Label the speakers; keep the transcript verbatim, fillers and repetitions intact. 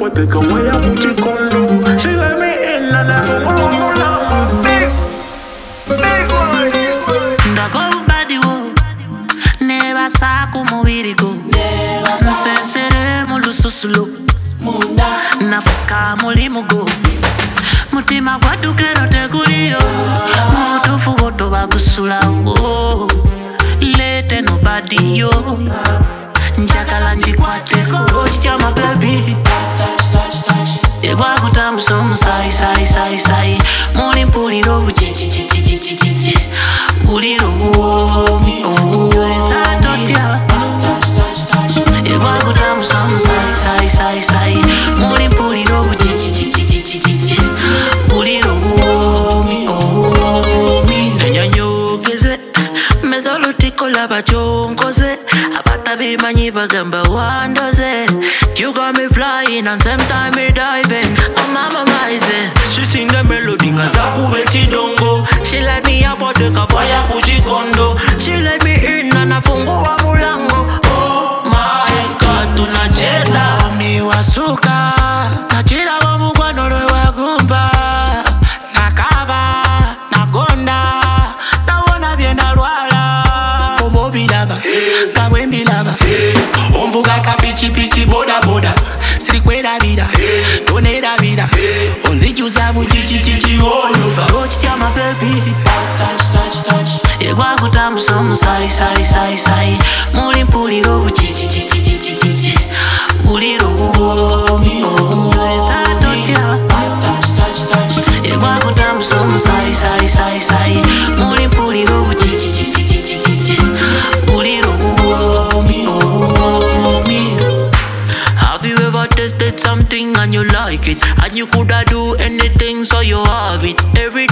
Speaker 1: me take away a Gucci condo. She let me in and I don't want no longer. Big, big boy, big boy.
Speaker 2: Ndago badi wo, neba saku mubirigo. Nsesere mulususulo, nafuka mulimugo. Mutima gwadukero teguliyo, mutufu boto bagusula wo. Lete nobody yo, njagala njikwateko. Ochitya my baby, yegwakutambu somusai sai sai sai. Muli mpuliro buchichichichichichichi, mpuliro buwomi eza totya. Yegwakutambu somusai sai sai sai. Muli mpuliro buchichichichichichi, mpuliro buwomi buwomi. Nanyanyogeze mezolutiko labachongoze. Abatabimanyi bagamba wandoze. You got me flying and same time me diving. I'm mama rising. She sing the melody ngazaku bechidongo. She let me up or take a fire kuji kondo. She let me in and afungua mulango. Oh my God, tunacheza mi wasuka. Nachira wamugwa nolo wagumba. Nakaba, nagonda. Nawona byenda lwala. Obo bilaba, kabwe mbilaba. Omvuga kapichi pichi boda boda. Sirikwera bida, tonera bida. Onzijuza buchichi chichi all over. Ochitya my baby, touch touch touch. Yegwakutambu somusai sai sai sai. Muli mpuliro buchichi chichi chichi chichi. Mpuliro buwomi eza totya. Touch touch touch. Yegwakutambu somusai sai sai sai. Muli mpuliro buchichi chichi chichi chichi. Mpuliro buwomi buwomi. Have you ever tasted something and you like it, and you coulda do anything so you have it? Every